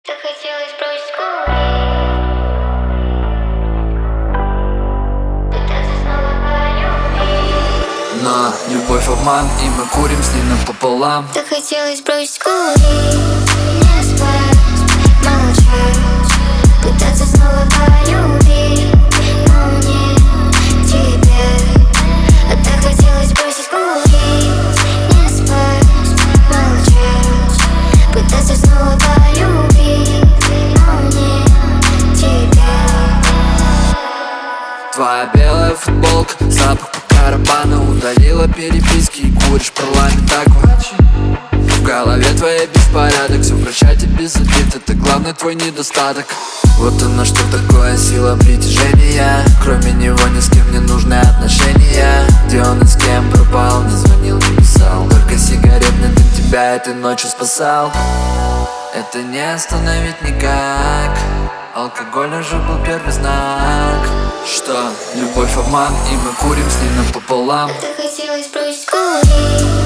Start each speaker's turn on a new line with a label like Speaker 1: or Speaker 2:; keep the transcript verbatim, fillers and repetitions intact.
Speaker 1: Так хотелось бросить курить, пытаться снова полюбить.
Speaker 2: Но любовь обман, и мы курим с ней напополам.
Speaker 1: Так хотелось бросить курить, не спать, молчать, пытаться снова полюбить, но не теперь. А так хотелось бросить курить, не спать, молчать, пытаться снова полюбить, но не теперь.
Speaker 2: Твоя белая футболка, запах по карабану, удалила переписки и куришь парламент аква. В голове твоей беспорядок, все прощать и без обид, это главный твой недостаток. Вот оно что такое сила притяжения, кроме него ни с кем не нужны отношения. Где он и с кем пропал, не звонил, не писал, только сигаретный дым тебя этой ночью спасал. Это не остановить никак, алкоголь уже был первый знак, что любовь обман, и мы курим с ней напополам.
Speaker 1: Так хотелось бросить курить.